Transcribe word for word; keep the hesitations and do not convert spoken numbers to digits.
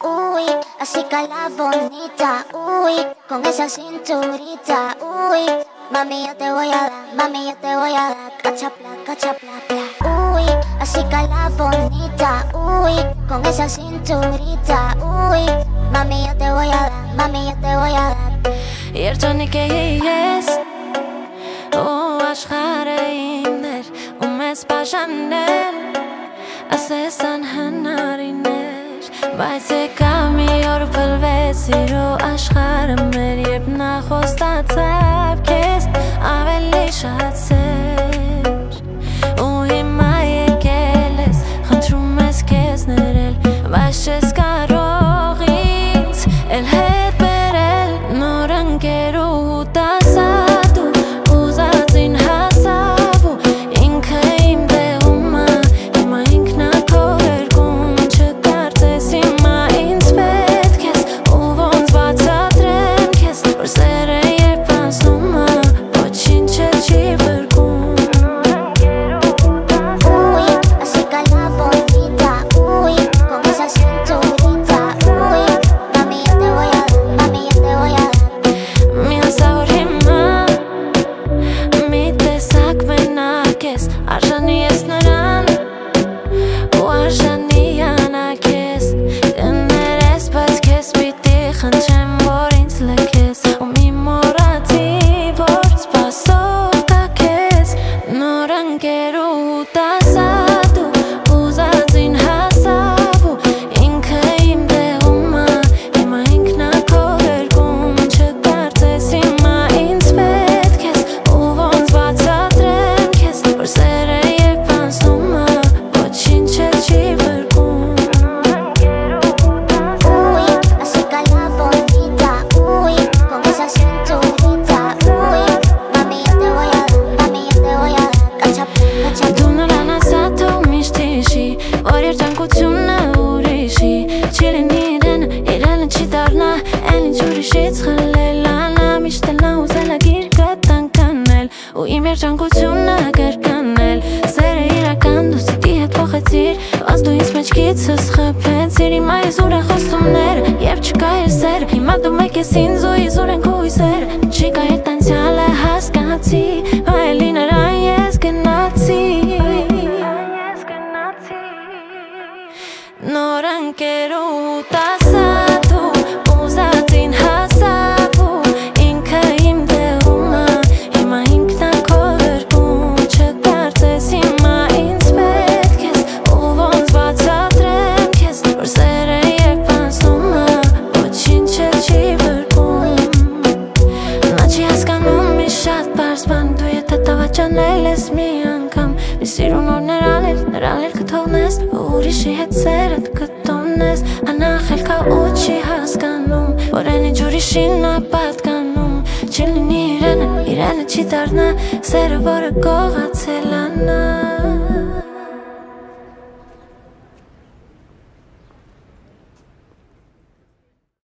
uy, así cala bonita, uy, con esa cinturita, uy, mami yo te voy a dar, mami yo te voy a dar, cachapla, cachapla, pla. Uy, así cala bonita, uy, con esa cinturita, uy, mami yo te voy a dar, mami yo te voy a dar. Երջանի կեի ես ու աշխարհը իմներ ու մեզ բաժանել ասես անհնարիներ բայց եկավ մի օր փլվեց սիրո աշխարհը մեր երբ նա խոստացավ քեզ ավելի շատ սեր ու հիմա եկել ես խնդրում ես քեզ ներել բայց չես կարող ինձ էլ հետ բերել նոր ընկերու տասատու ուզածին հասավ ու ինքը իմ տեղում ա հիմա ինքնա քո երկում չկարծես հիմա ինձ պետք ես ու ոնց բացատրեմ քեզ որ սերը երբ անցնում ա ոչինչ էլ չի բրկում Արժանի ես նրան ու արժանի անակ ես կներես բայց քեզ պիտի խնդրեմ որ ինձ լքես ու մի մոռացի որ սպասող կա քեզ նոր ընկերու տասատու ուզածին հասավ ու ինքը իմ տեղում ա հիմա ինքնա քո երկում չկարծես հիմա ինձ պետք ես ու ոնց բացատրեմ քեզ որ սերը երբ անցնում ա ոչինչ էլ չի բրկում Uy, así cala bonita, uy, con esa cinturita, uy, mami yo te voy a dar, mami yo te voy a dar, cachapla, cachapla. Դու նրան ասա թող միշտ հիշի որ երջանկությունը ուրիշի չի լինի իրենը իրենը չի դառնա էլ ինչ ուրիշից խլել անա միշտ էլ նա ուզել ա գիրկը տանկանել ու իմ երջանկությունը կրկնել սերը իրական դու սիտի հետ փոխեցիր բայց դու ինձ մեջքիցս խփեցիր հիմա ես ուր են խոստումները երբ չկա էր սեր հիմա դու մեկ ես ինձ ու իզ ուր են քո հույսերը չի կա հետ անցյալը հասկացի այլի նրան ես գնացի նոր ընկերու տասատու ուզածին հասավ ու ինքը իմ տեղում ա հիմա ինքնա քո երկում չկարծես հիմա ինձ պետք ես ու ոնց բացատրեմ քեզ որ սերը երբ անցնում ա ոչինչ էլ չի բրկում նա չի հասկանում մի շատ պարզ բան դու եթե տավաճանել ես մի անգամ մի սիրուն օր նրան էլ նրան էլ կթողնես ու ուրիշի հետ սերդ կտոնես անախել կա ու չի հասկանում որ այն ինչ ուրիշին ա պատկանում չի լինի իրենը իրենը չի դառնա սերը որը կողը